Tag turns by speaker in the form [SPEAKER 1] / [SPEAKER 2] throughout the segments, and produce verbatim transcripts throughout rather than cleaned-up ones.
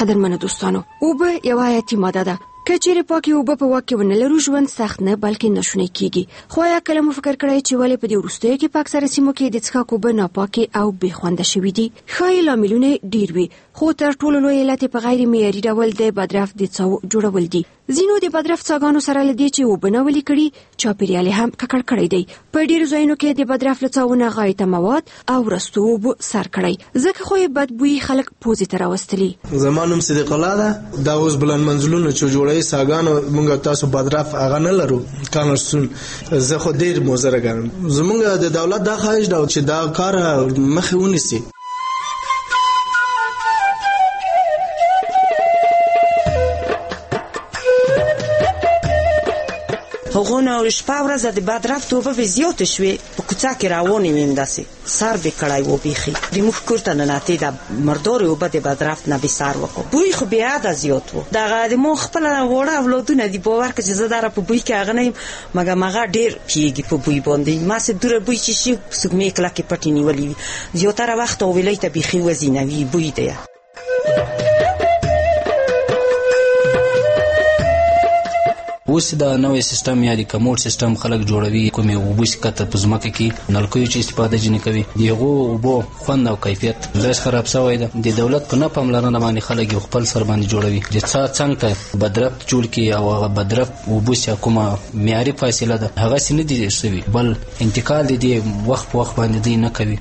[SPEAKER 1] قدرمنو دوستانو، اوبه یو حیاتي ماده ده. که چیرې پاکې اوبه په واک کې ونه لرو ژوند سخت نه بلکې ناشونی کیږي. خو یا کله مو فکر کړی چې ولې په دې وروستیو کې په اکثره سیمو کې د څښاک اوبه ناپاکې او بې خونده شوي دي؟ ښایي لاملونه ډېر وي، خو تر ټولو لوی علت په غیر معیاري ډول د بدرف د څاو جوړول دي. ځینو د بدرف څاګانو سره له دې چې اوبه ناولې کړي چاپیریال هم ککړ کړی دی. په ډېرو ځایونو کې د بدرف له څاونه غایطه مواد او رستو اوبه سر کړی، ځکه خو یې بدبویي خلک پوزې ته راوستلي.
[SPEAKER 2] زما نوم صدیق الله ده. دا اوس بلند منزلونه چې جوړوي ساګانو موږ تاسو بدرف هغه نه لرو کانرسون، زه خو ډېر موزره ګڼم. زموږ د دولت دا خواهش ده چې دا کار مخې ونیسي.
[SPEAKER 3] هغونه شپه ورځ د بدرف توبه به زیاتې شوې، په کوڅه کې روانې ویم، داسې سر به کړی و بیخي د موږ کور ته ننوتې د مردارې اوبه د بدرف نه به سر وکړو. بوی خو بې حده زیات و. دغه د ما خپله واړه اولادونه دي، باور کړه چې زه دره په بوی کې هغه نه یم، مګر هغه ډېر پوهېږي په بوی باندې. ماسې دوره بوی چې شي سږمې کلکې پټې نیولې وي، زیاتره وخت اویلۍ ته بیخي وزینوي بوی دی.
[SPEAKER 4] اوس دا نوې سیستم یا د کموډ سیستم خلک جوړوي، کومې اوبه چې کته په ځمکه کې نلکیو چې استفاده ځینې کوي، د هغو اوبو خوند او کیفیت لږ خراب شوی ده. د دولت په نه پاملرنه باندې خلک یو خپل سر باندې جوړوي چې څا څنګ ته بدرف جوړ کړي او هغه بدرف اوبه چې کومه معیاري فاصله ده هغسې نه دي شوي، بل انتقال د دې وخت په وخت باندې دی نه کوي.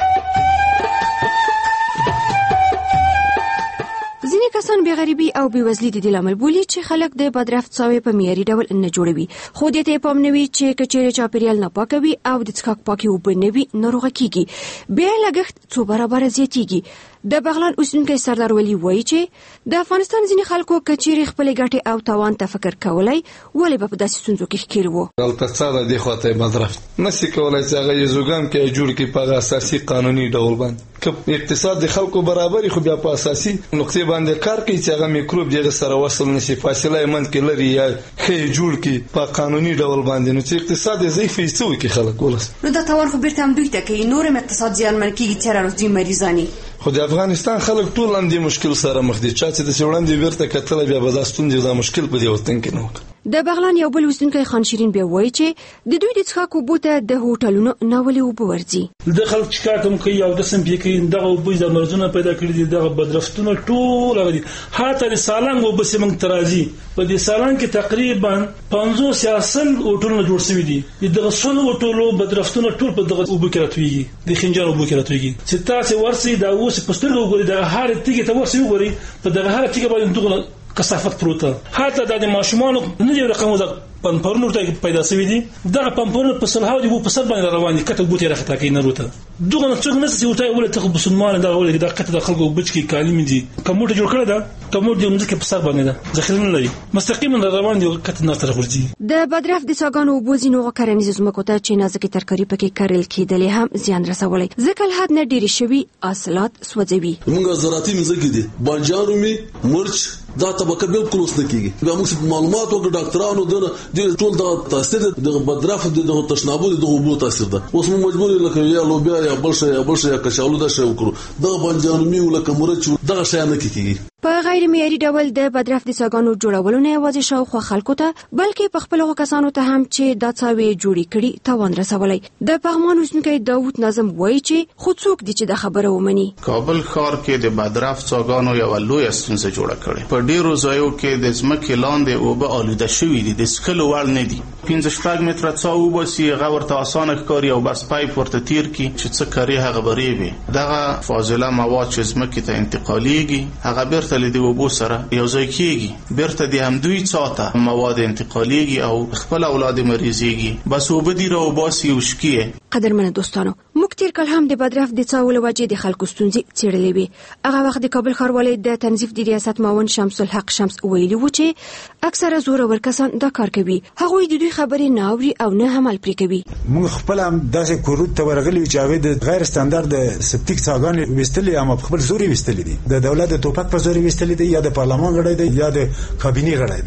[SPEAKER 1] کسان بې غریبي او بې وزلي د دې لامل بولي چې خلک د بدرف څاوې په معیاري ډول نه جوړوي. خو دې ته یې پام نه وي چې که چیرې چاپیریال ناپاکه وي او د څښاک پاکې اوبه نه وي ناروغه کیږي، بیا یې لګښت څو برابره زیاتیږي. د بغلان اوسیدونکی سردار ولی وایي چې د افغانستان ځینې خلکو که چیرې خپلې ګټې او تاوان ته فکر کولی ولې به په داسې ستونزو کې ښکېل وو.
[SPEAKER 5] هلته څه ده دې خواته یې بدرف نشي کولی چې هغه یې زوګام کې جوړ کړي په هغه اساسي قانوني ډول باندې. که اقتصاد د خلکو برابري خو بیا په اساسي نقطې باندې کار کوي چې هغه میکروب دغه سره وصل نشي، فاصله یې منځ کې لري یا ښه جوړ کړي په قانوني ډول باندې، نو چې اقتصاد یې ضعیف وي څه وکړي خلک ولس.
[SPEAKER 1] نو دا تاوان خو بیرته همدوی ته کوي، نور هم اقتصاد زیانمن کېږي، څېره روز دوی مریضاني.
[SPEAKER 5] خو د افغانستان خلک ټول هم دې مشکل سره مخ دي، چا چې داسې وړاندې بیرته کتلی بیا به دا ستونزې دا مشکل په دې وطن کې نه وکړي.
[SPEAKER 1] د بغلان یو بل اوسیدونکی خان شیرین بیا وایي چې د دوی د څښاک اوبو ته د هوټلونو ناولې اوبه ورځي.
[SPEAKER 6] د خلک چې کار کوم کوي او دسم پې کوي دغه اوبه د مرضونه پیدا کړي دي، دغه بدرفتونه ټول هغه دي. حتی د سالنګ اوبه چې موږ ته راځي، په دې سالنګ کې تقریبا پنځوس یا سل هوټلونه جوړ شوي دي. دغه سل هوټلو بدرفتونه ټول په دغه اوبو کې راتویږي، د خنجان اوبو کې راتویږي. چې تاسې ورسئ دا اوس په سترګو وګورئ، دغه هر تیږې ته ورسئ وګورئ، په دغه هر تیږه باندې دغه کثافت پروته. حتی دا د ماشومانو نه دی رقم پمپورونو ته پیدا شوي دي، دغه پمپورونه په سلهاو دي په سر باندې روان دي، کته بوتې راخطا کوي نه روته. دغه څوک نه چې وته ولې ته مسلمان دا ولې دا کته د خلکو بچ کې کالم دي، کومه جوړ کړه دا کومه د موږ کې په سر باندې ده ذخیره نه لري، مستقیما روان دي کته نه تر ورځي. د بدرف د څاګانو اوبو ځینو کرنیزو ځمکو ته چې نازکې ترکاري پکې کرل کېدلې هم زیان رسولی، ځکه له حد نه ډېرې شوي حاصلات سوځوي.
[SPEAKER 7] موږ زراعتي مځکې دي، بانجان رومي، مرچ، دا طبقه بالکل اوس نه کېږي. بیا موږ معلومات وکړو ډاکټرانو دنه د ټول دا تاثیر د بدرف د تشنابو د اوبو تاثیر ده. اوس موږ مجبور یو لکه یا لوبیا یا بل شی یا بل شی یا کچالو دا شی وکړو، دا بانجان رومي ولکه مرچ دا شی نه کېږي.
[SPEAKER 1] په غیر معیاري ډول د بدرف د څاګانو جوړولو نه یوازې شاوخوا خلکو ته بلکې په خپلو کسانو ته هم چې دا څاوې جوړې کړي تاوان رسولی. د پغمان اوسیدونکی داود نظم وایي چې خو څوک دي چې دا خبره ومني.
[SPEAKER 8] کابل ښار کې د بدرف څاګانو یوه لویه ستونزه جوړه کړې. په ډېرو ځایو کې د ځمکې لاندې اوبه آلوده شوي دي، د څښلو وړ نه دي. پنځه شپږ متره څا وباسي، هغه ورته اسانه ښکاري او بس پایپ ورته تیر کړي چې څه کاري هغه به ریبي. دغه فاضله مواد چې ځمکې ته انتقالیږي هغه بیرته له دې اوبو سره یو ځای کېږي، بیرته د همدوی څا ته مواد انتقالیږي او خپل اولاد مریضیږي، بس اوبه دي راوباسي او شکیه.
[SPEAKER 1] قدرمنو دوستانو، موږ تیر کال هم د بدرف د څاو له وجې د خلکو ستونزې څېړلې وې. هغه وخت د کابل ښاروالۍ د تنظیف د ریاست معاون شمس الحق شمس ویلي و چې اکثره زورور کسان دا کار کوي، هغوی د دوی خبرې نه اوري او نه عمل پرې کوي.
[SPEAKER 9] موږ خپل هم داسې کورود ته ورغلي چې هغوی د غیر ستاندارد سپټیک څاګانې ویستلې اما په خپل زور یې ویستلې دي. د دولت د ټوپک په زور یې ویستلې دي، یا د پارلمان غړی دی یا د کابینې غړی دی.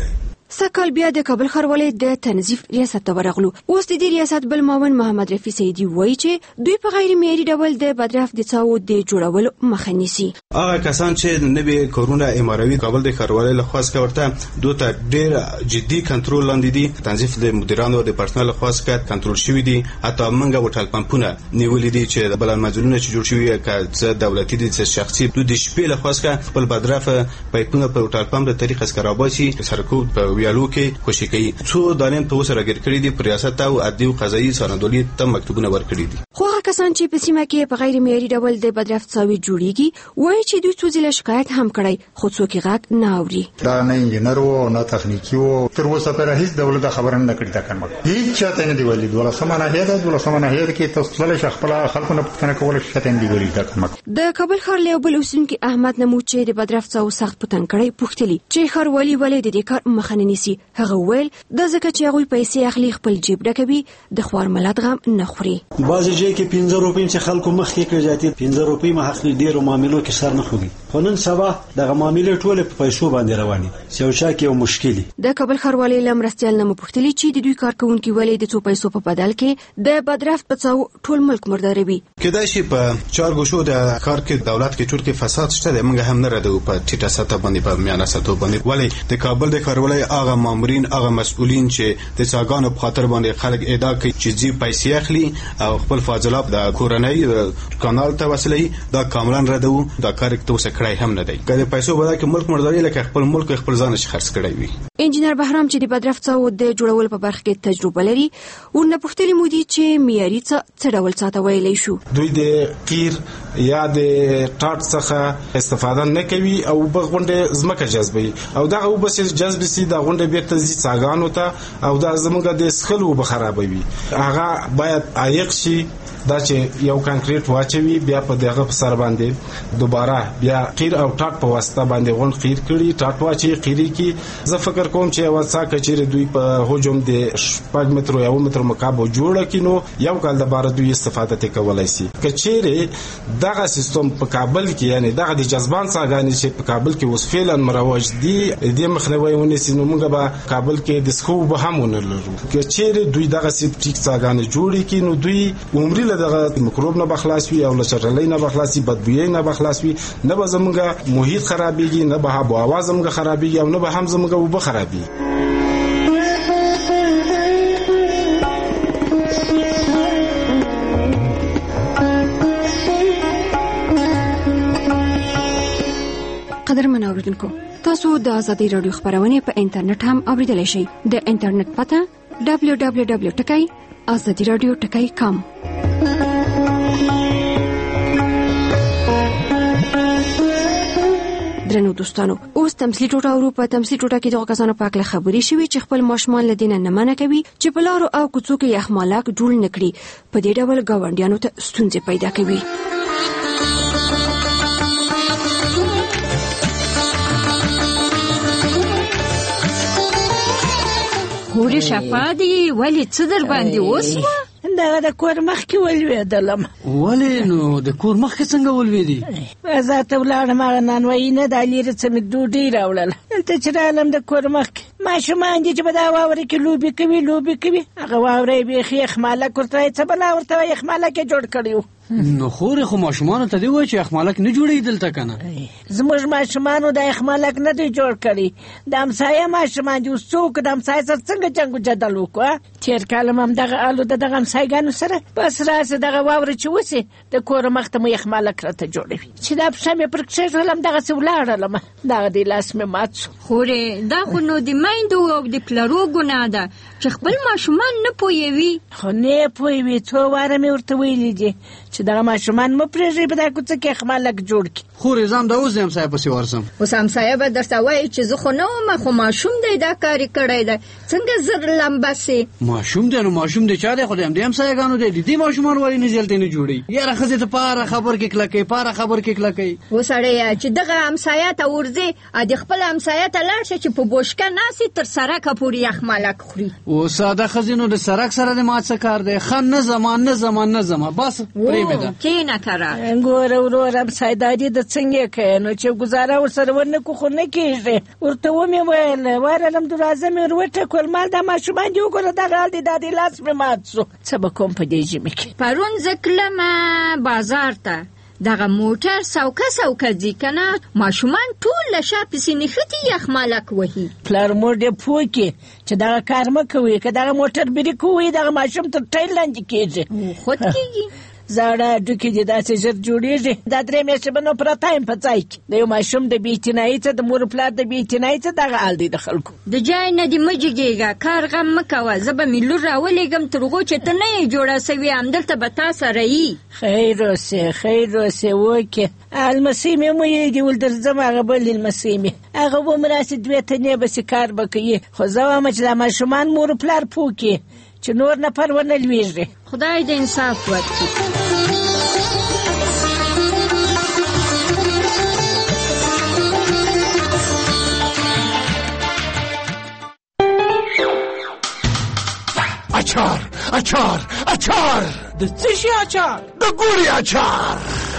[SPEAKER 1] سکهال بیا د کابل ښاروالۍ د تنظیف ریاست ته ورغلو. اوس د دې ریاست بل معاون محمد رفیع سیدي وایي چې دوی په غیر معیاري ډول د بدرفت د څاو د جوړولو مخه نیسي.
[SPEAKER 10] هغه کسان چې نوې کارونه اماروي کابل د ښاروالۍ لخوا ورته دوی ته ډېر جدي کنټرول لاندې دي. تنظیف د مدیرانو د پرسنل لخوا کنټرول شوی دي. حتی منګه وټل پمپونه نیولې دي چې بلان مجلونه چې جوړ شوی که دولتي دي چې شخصي دوی د شپې لخوا خپل بدرفت پایپونه په وټل پمپ د طریقې سره راباسي سرکو په ویالو کې خوشي کوي. څو دانیم په وسره ګر کړی دي. ریاست او عدلي او قضایي سرندولي ته مکتوبونه ورکړي دي.
[SPEAKER 1] خو هغه کسان چې په سیمه کې په غیر معیاري ډول د بدرفت څاوي جوړیږي وایي چې دوی څو ځله شکایت هم کړی خو څوک یې غږ نه اوري.
[SPEAKER 11] دا نه انجینر وو نه تخنیکی وو تر اوسه پر هیڅ دولت خبره نه کړې تا کنه هیڅ چاته نه دی ویلي. دوله سمانه هدا دوله سمانه هدا کې تاسو له خپل خلکو نه پوښتنه کول شته نه دی ویلي تا کنه.
[SPEAKER 1] د کابل ښار له بل اوسونکي احمد نمو چې د بدرفت څاو سخت پتن کړی پوښتلی چې ښاروالي ولې د دې کار مخه نه نیسي. هغه ویل د ځکه چې هغه پیسې اخلي خپل جیب ډکوي د خوار ملت غم نه خوري.
[SPEAKER 12] بعضی ځای کې پنځه روپۍ چې خلکو مخ کې کړی ځاتي پنځه روپۍ ما اخلي ډیرو معاملو کې سر نه خوري. خو نن سبا دغه معاملې ټول په پیسو باندې روانې دي. سیوچا کې یو مشکل
[SPEAKER 1] د کابل ښاروالۍ لمرستیال نه مپوښتلی چې د دوی کارکونکي ولې د څو پیسو په بدل کې د بدرفت په څاو ټول ملک مرداروي.
[SPEAKER 10] کېدای شي په چار ګوشو د کار کې دولت کې ټول کې فساد شته دی. موږ هم نه ردو په ټیټه سطح باندې په میانه سطح باندې ولی د کابل د ښاروالۍ هغه مامورین هغه مسؤلین چې د څاګانو په خاطر باندې خلک ادعا کوي چې جی پیسې اخلي او خپل فاضلاب د کورنۍ کانال ته وصلوي دا کاملا ردو. دا کار کې توسه کړای هم نه دی. که د پیسو بدل کې ملک مرداري لکه خپل ملک خپل ځان شي خرڅ کړی وي.
[SPEAKER 1] انجینر بهرام چې د بدرفت څاو د جوړولو په برخه کې تجربه لري ورنه پوښتلی مو دي چې معیاري څه څه ډول څه ته ویلی شو.
[SPEAKER 13] دوی د قیر یا د ټاټ څخه استفاده نه کوي او بغونډه زمکه جذبوي او دا او بس جذب سي دا غونډه بیرته زی څاګانو ته او دا زمونږ د سخلو به خرابوي. هغه باید عایق شي دا چې یو کانکریټ واچوي بیا په دغه په سر باندې دوباره بیا قیر او ټاټ په واسطه باندې غون قیر کړي ټاټ واچي قیری کې. زه فکر کوم چې وڅا کچېره دوی په هجوم د شپږ متر یو متر مکعب جوړه کینو یو کال د بار دوی استفاده کولای شي. کچېره دغه سیستم په کابل کې یعنی دغه د جذبان څاګانې چې په کابل کې اوس فعلا مروج دي د مخنیوي ونیسي نو موږ به کابل کې د سخو به هم ونلرو. کچېره دوی دغه سیپټیک څاګانې جوړې کینو دوی عمر دغه میکروب نه بخلاص وي او لچرلۍ نه بخلاص وي بدبویي نه بخلاص وي نه به زموږه محیط خرابېږي نه به هوا هوا زموږه خرابېږي او نه به هم زموږه وبه خرابېږي.
[SPEAKER 1] قدرمن اوریدونکو تاسو د آزادۍ رادیو خبرونه په انټرنیټ هم اوریدلای شئ. د انټرنیټ پته دبلیو دبلیو دبلیو ټکی آزادي رادیو ټکی کام. درنو دوستانو اوس تمثيلي ټوټه او په تمثيلي ټوټه کې دغه کسانو په اړه خبرې شوې چې خپل ماشومان له دینه نه منع کوي چې په لارو او کوڅو کې یخمالک جوړ نکړي. په دې ډول ګاونډیانو ته ستونزې پیدا کوي.
[SPEAKER 14] هوري شفادي ولی څه در باندې وسو
[SPEAKER 15] دا د کور مخ کې ولوېدلم.
[SPEAKER 12] ولې نو د کور مخ کې څنګه ولوېدې؟
[SPEAKER 15] زه ته ولاړم هغه نانوایي نه دا لیرې څه مې ډوډۍ راوړله دلته چې رالم د کور مخ کې ماشومان دي چې په دا واوره کې لوبې کوي لوبې کوي هغه واوره یې بیخي یخمالک ورته وایي څه بلا ورته وایي یخمالک یې جوړ کړی و.
[SPEAKER 12] نو خورې خو ماشومانو ته دی وایي چې یخمالک نه جوړوي دلته که نه؟
[SPEAKER 15] زموږ ماشومانو دا یخمالک نه دی جوړ کړی. د همسایه ماشومان دي اوس څوک د همسایه سره څنګه جنګ و جدل وکړو. تېر کال هم همدغه الو د دغه همسایګانو سره بس راسه دغه واوره چې وسې د کور مخ ته مو یخمالک راته جوړوي چې دا پښه مې پر کښېږدلم دغسې ولاړلم دغه دی لاس مې مات شو.
[SPEAKER 14] خورې دا خو نو د میندو او د پلرو ګناه ده چې خپل ماشومان نه پوهوي.
[SPEAKER 15] خو نه پوهوي څو واره مې ورته ویلي دي چې دغه ماشومان مه پرېږدئ په دا کوڅه کې یخمالک جوړ کړي.
[SPEAKER 12] خورې زه همدا اوس د همسایه پسې ورځم.
[SPEAKER 14] اوس همسایه به درته وایي چې زه خو نه وم خو ماشوم دی دا کار یې کړی دی څنګه زر لمبه سي.
[SPEAKER 12] ماشوم دی نو ماشوم دی چا دی خو د همدې همسایهګانو دی د دې ماشومان ولې نه زیلتې نه جوړوي. یاره ښځې ته پاره خبر کې کلکوي پاره خبر کې کلکوي.
[SPEAKER 14] وسړیه چې دغه همسایه ته ورځې د خپل همسایه ته لاړ شه چې په بوشکه ناستې تر سړکه پورې یخمالک خوري.
[SPEAKER 12] اوس ساده ښځې نو د سړک سره د ما څه کار دی؟ ښه نه زما نه زما نه زما بس پرېږده
[SPEAKER 13] زمانې مې ده.
[SPEAKER 14] کینه کرار
[SPEAKER 15] ګوره ورور همسایداري د څنګه کوې نو چې ګزاره ورسره ونه کړو خو نه کېږي. ورته ومې ویل ورغلم دروازه مې ور وټکول مال دا ماشومان دي وګوره دغه حال دی دا دې لاس مې مات شو. څه به کوم په دې ژمي کې.
[SPEAKER 14] پرون زه تلمه بازار ته دغه موټر سوکه سوکه ځي که نه ماشومان ټول له شا پسې نښتي یخمالک وهي.
[SPEAKER 15] پلار مور دې پوه کړي چې دغه کار مه کوئ که دغه موټر بریک ووهي دغه ماشوم تر ټایل لاندې کېږي.
[SPEAKER 14] خود کېږي
[SPEAKER 15] زاړه هډوکي دې داسې ژر جوړېږي. دا درې میاشتې به نو پرته یم په ځای کې. د یو ماشوم د بې اعتنایي څه د مور پلار د بې اعتنایي څه دغه حال دی د خلکو.
[SPEAKER 14] د جای نه دې مه جګېږه کار غم مه کوه. زه به مې لور راولېږم تر هغو چې ته نه یې جوړه سوې همدلته به تا سره یي.
[SPEAKER 15] خیر اوسې خیر اوسې وکې المسۍ مې ومویېږي ول درځم هغه بل لمسۍ مې هغه به م راسي دوې تنې بسې کار به کوي. خو زه وایم چې دا ماشومان مور پلار پوه کړي چې نور نفر ونه لوېږي.
[SPEAKER 14] خدای دې انصاف ورکړي.
[SPEAKER 16] اچار اچار اچار
[SPEAKER 17] د څه شي اچار؟
[SPEAKER 16] د ګوړې اچار.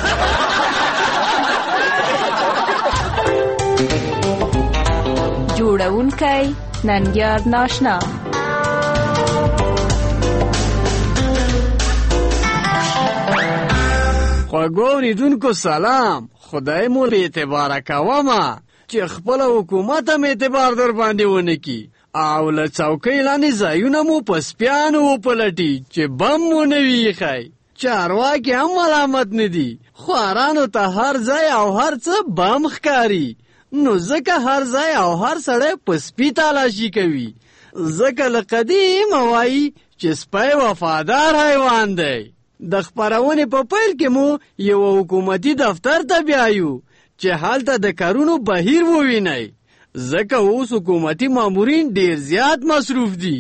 [SPEAKER 18] جوړونکی ننګیار ناشنا.
[SPEAKER 17] خواږو اورېدونکو سلام. خدای مو بې اعتباره کومه چې خپله حکومت هم اعتبار در باندې ونه کي او له څوکۍ لاندې ځایونه مو په سپیانو وپلټي چې بم مو نه وي ایښی. چارواکي هم ملامت نه دي. خوارانو ته هر ځای او هر څه بم ښکاري نو ځکه هر ځای او هر سړی په سپي تالاشي کوي. ځکه له قدیمه وایي چې سپی وفادار حیوان دی. د خپرونې په پیل کې مو یو حکومتي دفتر ته بیایو چې هلته د کارونو بهیر ووینئ ځکه اوس حکومتي مامورین ډیر زیات مصروف دي.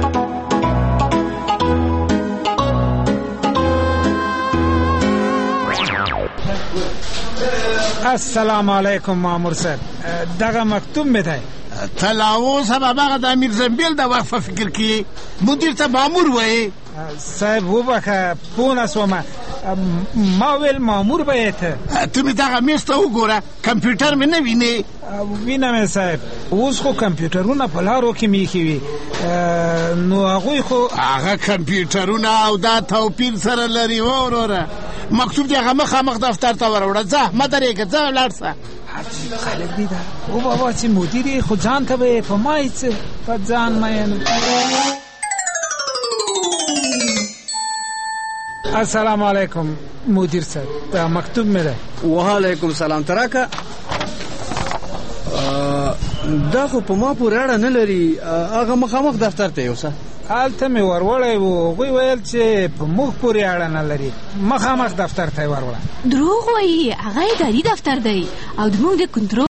[SPEAKER 19] السلام علیکم مامور صاحب دغه مکتوب مې دی.
[SPEAKER 16] ته لا اوس هم هماغه د امیر زنبیل د وقفه فکر کې مدیر ته مامور وایې.
[SPEAKER 19] صاحب وبخه پوه نه شومه ما ویل مامور به یې ته.
[SPEAKER 16] ته مې دغه میز ته وګوره کمپیوټر مې نه وینې.
[SPEAKER 19] وینم صاحب اوس خو کمپیوټرونه په لارو کې میښي وي نو هغوی خو
[SPEAKER 16] هغه کمپیوټرونه او دا توپیر سره لري. وروره مکتوب دې هغه مخامخ دفتر ته وروړه. ځه مه درېږه ځه ولاړ شه.
[SPEAKER 19] خلک دي دا او بابا چې مدیر یې خو ځان ته به یې په ما یې څه په ځان مین. السلام علیکم مدیر صاحب دا مکتوب مې دی.
[SPEAKER 17] وعلیکم سلام. تراکه دا خو په ما پورې اړه نه لري. هغه مخامخ دفتر ته یوسه.
[SPEAKER 19] هلته مې وروړی و هغوی ویل چې په موږ پورې اړه نه لري مخامخ دفتر ته یې وروړه.
[SPEAKER 18] دروغ وایي هغه اداري دفتر دی او زموږ د کنټرول